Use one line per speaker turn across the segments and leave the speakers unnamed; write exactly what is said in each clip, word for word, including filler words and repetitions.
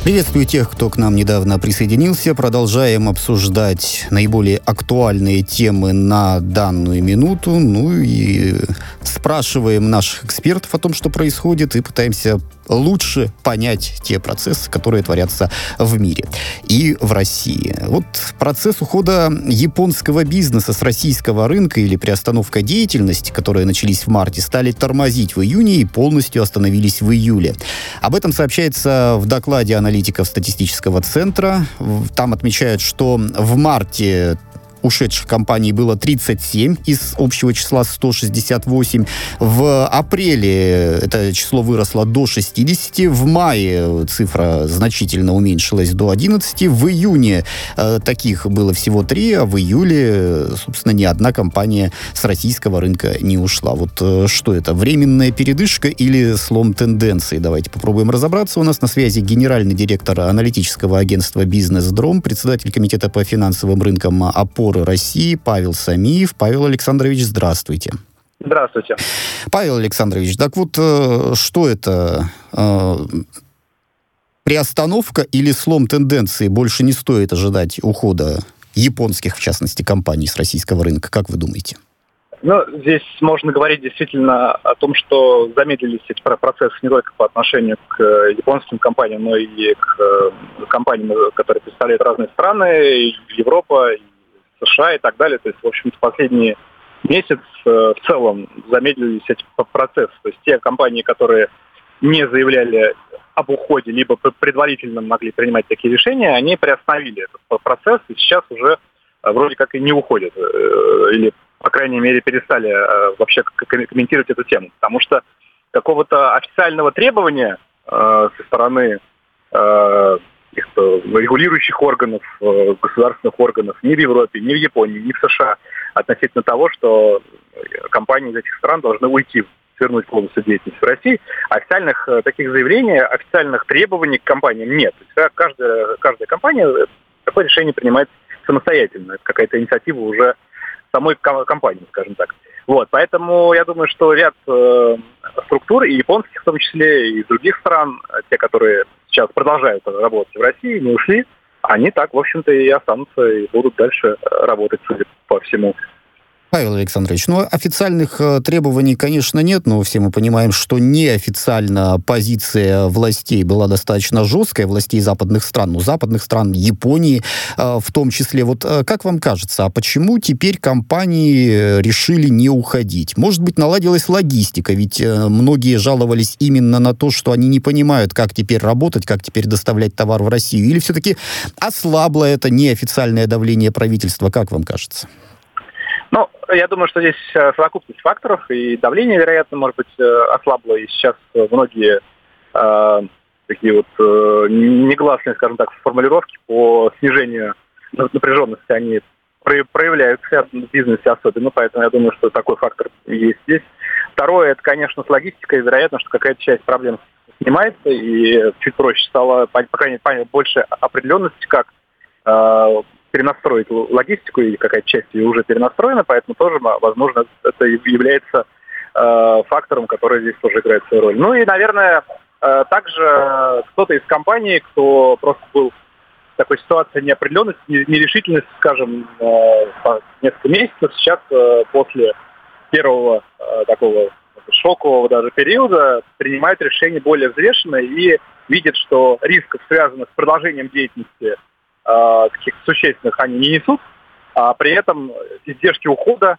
Приветствую тех, кто к нам недавно присоединился. Продолжаем обсуждать наиболее актуальные темы на данную минуту. Ну и спрашиваем наших экспертов о том, что происходит, и пытаемся лучше понять те процессы, которые творятся в мире и в России. Вот процесс ухода японского бизнеса с российского рынка или приостановка деятельности, которые начались в марте, стали тормозить в июне и полностью остановились в июле. Об этом сообщается в докладе аналитиков статистического центра. Там отмечают, что в марте ушедших компаний было тридцать семь из общего числа сто шестьдесят восемь. В апреле это число выросло до шестидесяти. В мае цифра значительно уменьшилась до одиннадцати. В июне э, таких было всего три, а в июле, собственно, ни одна компания с российского рынка не ушла. Вот э, что это? Временная передышка или слом тенденций? Давайте попробуем разобраться. У нас на связи генеральный директор аналитического агентства «Бизнес-Дром», председатель комитета по финансовым рынкам «Опор России» Павел Самиев. Павел Александрович, здравствуйте.
Здравствуйте.
Павел Александрович, так вот, что это? Приостановка или слом тенденции? Больше не стоит ожидать ухода японских, в частности, компаний с российского рынка. Как вы думаете?
Ну, здесь можно говорить действительно о том, что замедлились эти процессы не только по отношению к японским компаниям, но и к компаниям, которые представляют разные страны, и Европа, и США и так далее. То есть, в общем-то, последний месяц э, в целом замедлились эти процессы. То есть те компании, которые не заявляли об уходе, либо предварительно могли принимать такие решения, они приостановили этот процесс и сейчас уже э, вроде как и не уходят. Э, или, по крайней мере, перестали э, вообще комментировать эту тему. Потому что какого-то официального требования э, со стороны э, регулирующих органов, государственных органов ни в Европе, ни в Японии, ни в США относительно того, что компании из этих стран должны уйти, свернуть полностью деятельность в России. Официальных таких заявлений, официальных требований к компаниям нет. То есть каждая, каждая компания такое решение принимает самостоятельно. Это какая-то инициатива уже самой компании, скажем так. Вот, поэтому я думаю, что ряд э, структур, и японских в том числе, и других стран, те, которые сейчас продолжают работать в России, не ушли, они так, в общем-то, и останутся, и будут дальше работать, судя по всему.
Павел Александрович, ну, официальных э, требований, конечно, нет, но все мы понимаем, что неофициально позиция властей была достаточно жесткая, властей западных стран, ну, западных стран, Японии э, в том числе. Вот э, как вам кажется, а почему теперь компании решили не уходить? Может быть, наладилась логистика, ведь э, многие жаловались именно на то, что они не понимают, как теперь работать, как теперь доставлять товар в Россию, или все-таки ослабло это неофициальное давление правительства, как вам кажется?
Ну, я думаю, что здесь совокупность факторов, и давление, вероятно, может быть, ослабло, и сейчас многие э, такие вот э, негласные, скажем так, формулировки по снижению напряженности, они проявляются в бизнесе особенно, поэтому я думаю, что такой фактор есть здесь. Второе, это, конечно, с логистикой, вероятно, что какая-то часть проблем снимается, и чуть проще стало, по крайней мере, больше определенности, как э, перенастроить логистику, и какая-то часть ее уже перенастроена, поэтому тоже, возможно, это является э, фактором, который здесь тоже играет свою роль. Ну и, наверное, э, также кто-то из компаний, кто просто был в такой ситуации неопределенности, нерешительности, скажем, э, по несколько месяцев, сейчас э, после первого э, такого шокового даже периода принимают решения более взвешенно и видят, что рисков, связанных с продолжением деятельности, каких-то существенных они не несут, а при этом издержки ухода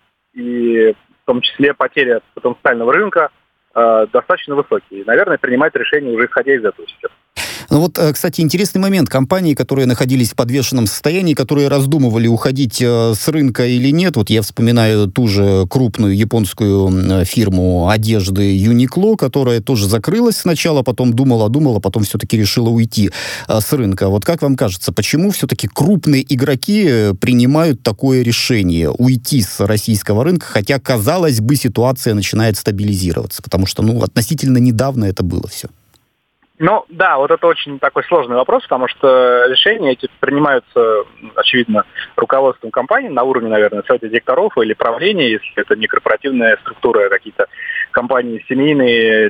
и в том числе потеря потенциального рынка э, достаточно высокие. И, наверное, принимать решение уже исходя из этого сейчас.
Ну вот, кстати, интересный момент. Компании, которые находились в подвешенном состоянии, которые раздумывали, уходить э, с рынка или нет. Вот я вспоминаю ту же крупную японскую фирму одежды Uniqlo, которая тоже закрылась сначала, потом думала-думала, потом все-таки решила уйти э, с рынка. Вот как вам кажется, почему все-таки крупные игроки принимают такое решение уйти с российского рынка, хотя, казалось бы, ситуация начинает стабилизироваться? Потому что, ну, относительно недавно это было все.
Ну, да, вот это очень такой сложный вопрос, потому что решения эти принимаются, очевидно, руководством компании на уровне, наверное, совета директоров или правления, если это не корпоративная структура, какие-то компании семейные,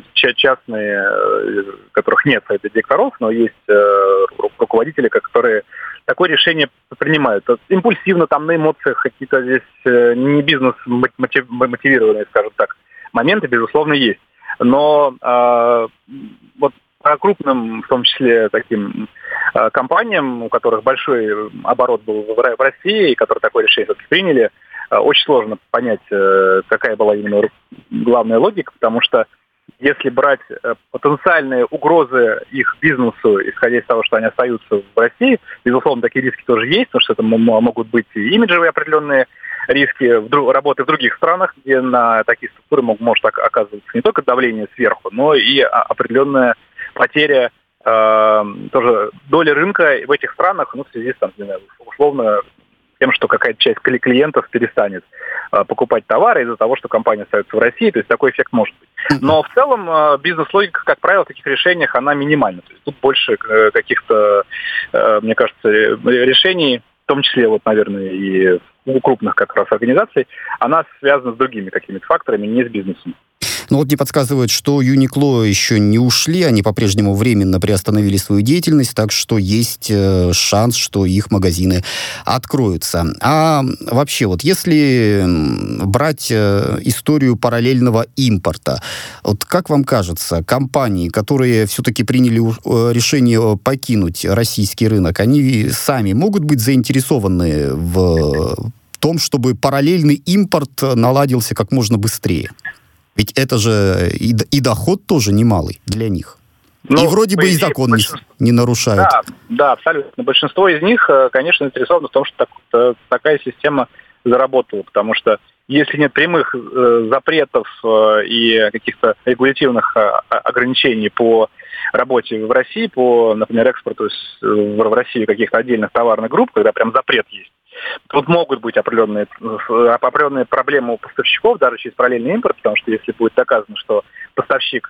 частные, в которых нет совета директоров, но есть руководители, которые такое решение принимают. Импульсивно, там на эмоциях какие-то здесь не бизнес-мотивированные, скажем так, моменты, безусловно, есть. Но э, вот по крупным, в том числе, таким э, компаниям, у которых большой оборот был в, в России, и которые такое решение приняли, э, очень сложно понять, э, какая была именно главная логика, потому что если брать э, потенциальные угрозы их бизнесу, исходя из того, что они остаются в России, безусловно, такие риски тоже есть, потому что это могут быть и имиджевые определенные риски в друг, работы в других странах, где на такие структуры мог, может оказываться не только давление сверху, но и определенная потеря э, тоже доли рынка в этих странах, ну, в связи с, там, не знаю, условно, тем, что какая-то часть клиентов перестанет э, покупать товары из-за того, что компания остается в России, то есть такой эффект может быть. Но в целом э, бизнес-логика, как правило, в таких решениях, она минимальна. То есть тут больше э, каких-то, э, мне кажется, решений, в том числе, вот, наверное, и у крупных как раз организаций, она связана с другими какими-то факторами, не с бизнесом.
Ну вот мне подсказывают, что Uniqlo еще не ушли, они по-прежнему временно приостановили свою деятельность, так что есть э, шанс, что их магазины откроются. А вообще, вот если брать э, историю параллельного импорта, вот как вам кажется, компании, которые все-таки приняли э, решение покинуть российский рынок, они сами могут быть заинтересованы в том, чтобы параллельный импорт наладился как можно быстрее? Ведь это же и, и доход тоже немалый для них. Ну, и вроде бы и закон большинство... не, не нарушают.
Да, да, абсолютно. Большинство из них, конечно, заинтересованы в том, что так, такая система заработала. Потому что если нет прямых э, запретов э, и каких-то регулятивных э, ограничений по работе в России, по, например, экспорту с, в Россию каких-то отдельных товарных групп, когда прям запрет есть, тут могут быть определенные, определенные проблемы у поставщиков, даже через параллельный импорт, потому что если будет доказано, что поставщик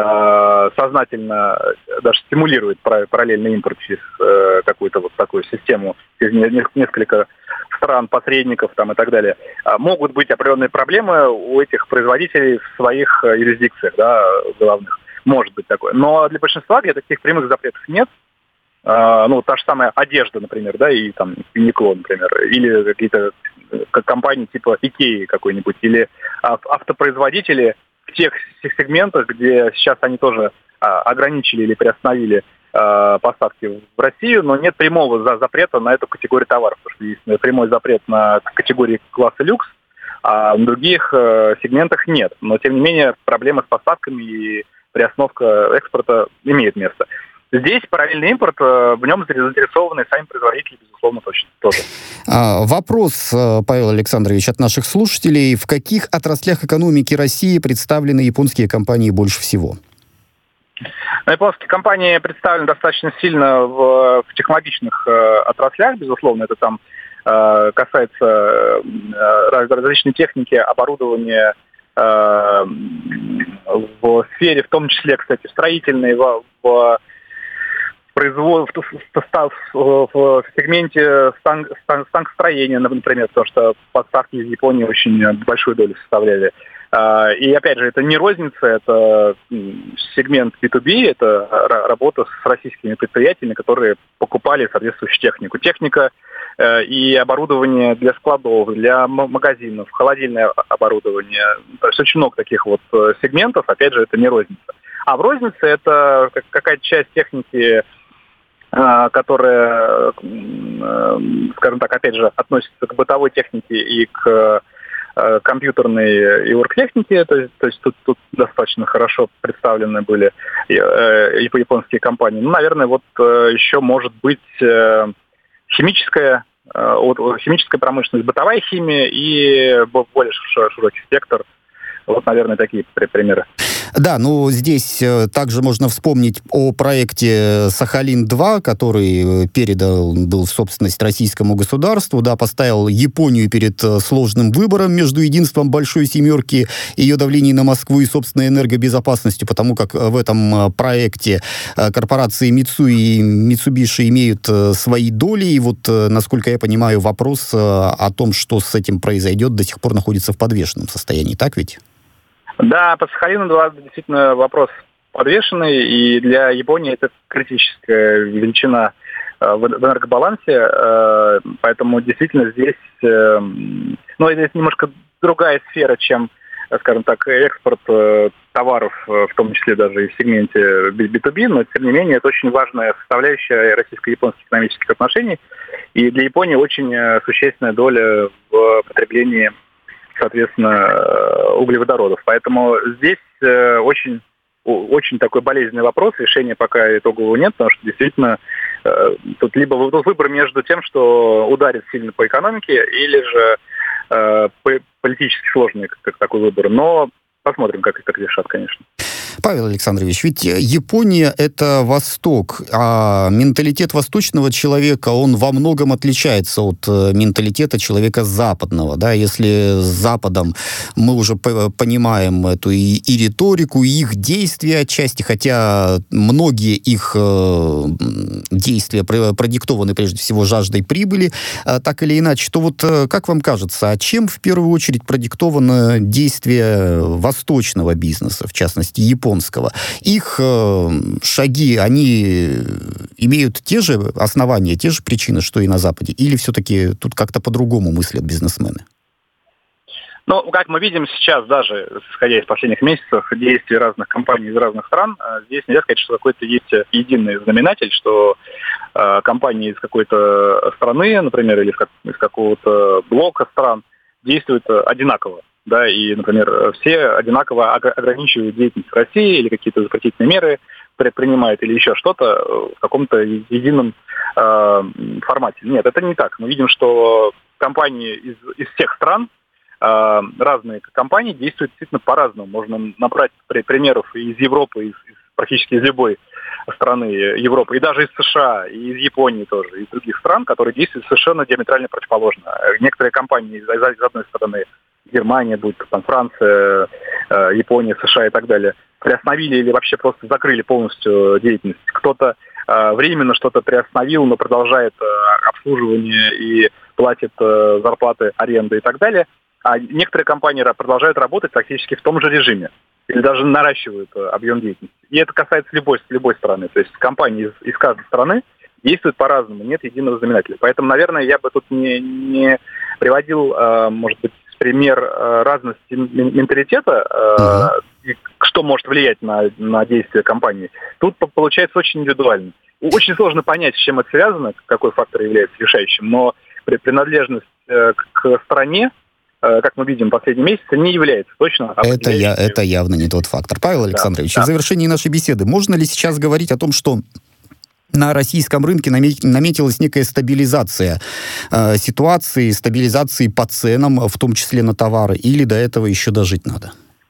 э, сознательно даже стимулирует параллельный импорт через э, какую-то вот такую систему, через несколько стран, посредников там, и так далее, могут быть определенные проблемы у этих производителей в своих юрисдикциях, да, главных. Может быть такое. Но для большинства, где таких прямых запретов нет, ну, та же самая одежда, например, да, и там Uniqlo, например, или какие-то компании типа Икеи какой-нибудь, или автопроизводители в тех сегментах, где сейчас они тоже ограничили или приостановили поставки в Россию, но нет прямого запрета на эту категорию товаров, потому что есть прямой запрет на категории класса люкс, а в других сегментах нет. Но, тем не менее, проблемы с поставками и приостановка экспорта имеет место. Здесь параллельный импорт, в нем заинтересованы сами производители, безусловно, точно тоже.
А, вопрос, Павел Александрович, от наших слушателей. В каких отраслях экономики России представлены японские компании больше всего?
Японские компании представлены достаточно сильно в, в технологичных э, отраслях, безусловно. Это там э, касается э, различной техники, оборудования, э, в сфере, в том числе, кстати, строительной, в, в производстве, в, в, в сегменте станк, станк, станкостроения, например, потому что поставки из Японии очень большую долю составляли. И опять же, это не розница, это сегмент би ту би, это работа с российскими предприятиями, которые покупали соответствующую технику. Техника и оборудование для складов, для магазинов, холодильное оборудование. То есть очень много таких вот сегментов, опять же, это не розница. А в рознице это какая-то часть техники, которая, скажем так, опять же, относится к бытовой технике и к компьютерной и оргтехники, то есть, то есть тут, тут достаточно хорошо представлены были японские компании. Ну, наверное, вот еще может быть химическая, химическая промышленность, бытовая химия и более широкий спектр. Вот, наверное, такие примеры.
Да, ну здесь также можно вспомнить о проекте «Сахалин-два», который передан был в собственность российскому государству, да, поставил Японию перед сложным выбором между единством Большой Семерки, ее давлением на Москву и собственной энергобезопасностью, потому как в этом проекте корпорации Mitsui и Mitsubishi имеют свои доли, и вот, насколько я понимаю, вопрос о том, что с этим произойдет, до сих пор находится в подвешенном состоянии, так ведь?
Да, по Сахалину-два действительно вопрос подвешенный, и для Японии это критическая величина в энергобалансе, поэтому действительно здесь, ну, это немножко другая сфера, чем, скажем так, экспорт товаров, в том числе даже и в сегменте би ту би, но, тем не менее, это очень важная составляющая российско-японских экономических отношений, и для Японии очень существенная доля в потреблении, соответственно, углеводородов. Поэтому здесь э, очень, очень такой болезненный вопрос, решения пока итогового нет, потому что действительно э, тут либо выбор между тем, что ударит сильно по экономике, или же э, политически сложный как такой выбор. Но посмотрим, как это решат, конечно.
Павел Александрович, ведь Япония — это Восток, а менталитет восточного человека, он во многом отличается от менталитета человека западного, да, если с Западом мы уже понимаем эту и, и риторику, и их действия отчасти, хотя многие их э, действия продиктованы прежде всего жаждой прибыли, э, так или иначе, то вот э, как вам кажется, а чем в первую очередь продиктовано действие восточного бизнеса, в частности, японского? Их э, шаги, они имеют те же основания, те же причины, что и на Западе? Или все-таки тут как-то по-другому мыслят бизнесмены?
Ну, как мы видим сейчас, даже исходя из последних месяцев действий разных компаний из разных стран, здесь нельзя сказать, что какой-то есть единый знаменатель, что э, компании из какой-то страны, например, или из какого-то блока стран действуют одинаково. Да, и, например, все одинаково ограничивают деятельность в России или какие-то запретительные меры предпринимают или еще что-то в каком-то едином э, формате. Нет, это не так. Мы видим, что компании из, из всех стран, э, разные компании действуют действительно по-разному. Можно набрать примеров из Европы, из, из, практически из любой страны Европы, и даже из США, и из Японии тоже, и из других стран, которые действуют совершенно диаметрально противоположно. Некоторые компании из, из одной стороны, Германия, будет там Франция, э, Япония, США и так далее, приостановили или вообще просто закрыли полностью деятельность. Кто-то э, временно что-то приостановил, но продолжает э, обслуживание и платит э, зарплаты, аренды и так далее. А некоторые компании продолжают работать практически в том же режиме. Или даже наращивают э, объем деятельности. И это касается любой, любой страны. То есть компании из, из каждой страны действуют по-разному, нет единого знаменателя. Поэтому, наверное, я бы тут не, не приводил, э, может быть, пример э, разности менталитета, э, uh-huh. что может влиять на, на действия компании. Тут получается очень индивидуально. Очень сложно понять, с чем это связано, какой фактор является решающим, но принадлежность э, к стране, э, как мы видим в последние месяцы, не является точно
это, я, это явно не тот фактор. Павел Александрович, да, в завершении нашей беседы, можно ли сейчас говорить о том, что на российском рынке наметилась некая стабилизация э, ситуации, стабилизации по ценам, в том числе на товары, или до этого еще дожить надо?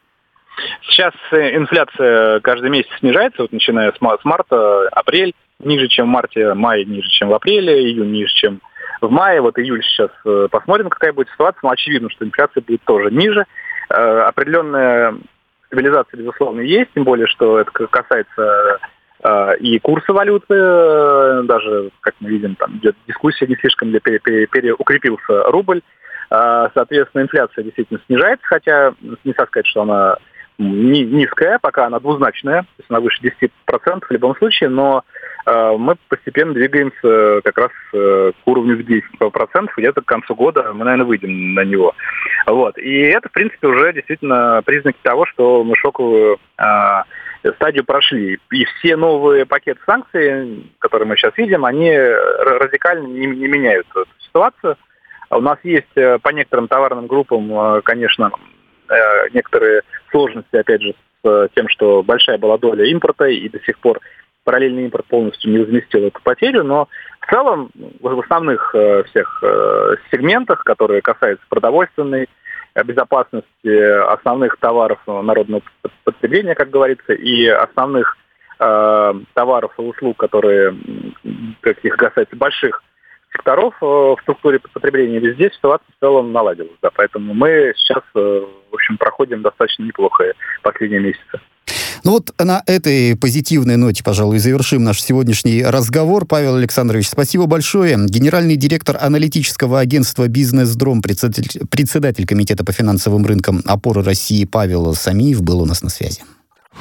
Сейчас инфляция каждый месяц снижается, вот начиная с, с марта, апрель ниже, чем в марте, май ниже, чем в апреле, июнь ниже, чем в мае. Вот июль сейчас э, посмотрим, какая будет ситуация, но очевидно, что инфляция будет тоже ниже. Э, определенная стабилизация, безусловно, есть, тем более, что это касается и курсы валюты, даже, как мы видим, там идет дискуссия, не слишком ли пере, пере, переукрепился рубль. Соответственно, инфляция действительно снижается, хотя нельзя сказать, что она низкая, пока она двузначная, то есть она выше десять процентов в любом случае, но мы постепенно двигаемся как раз к уровню в десять процентов, где-то к концу года мы, наверное, выйдем на него. Вот. И это, в принципе, уже действительно признаки того, что мы шоковую стадию прошли. И все новые пакеты санкций, которые мы сейчас видим, они радикально не, не меняют эту ситуацию. У нас есть по некоторым товарным группам, конечно, некоторые сложности, опять же, с тем, что большая была доля импорта, и до сих пор параллельный импорт полностью не возместил эту потерю, но в целом в основных всех сегментах, которые касаются продовольственной безопасности основных товаров народного потребления, как говорится, и основных э, товаров и услуг, которые, каких касается больших секторов э, в структуре потребления, везде ситуация в целом наладилась. Да, поэтому мы сейчас, э, в общем, проходим достаточно неплохо последние месяцы.
Ну вот на этой позитивной ноте, пожалуй, завершим наш сегодняшний разговор. Павел Александрович, спасибо большое. Генеральный директор аналитического агентства «Бизнес-Дром», председатель, председатель Комитета по финансовым рынкам «Опоры России» Павел Самиев был у нас на связи.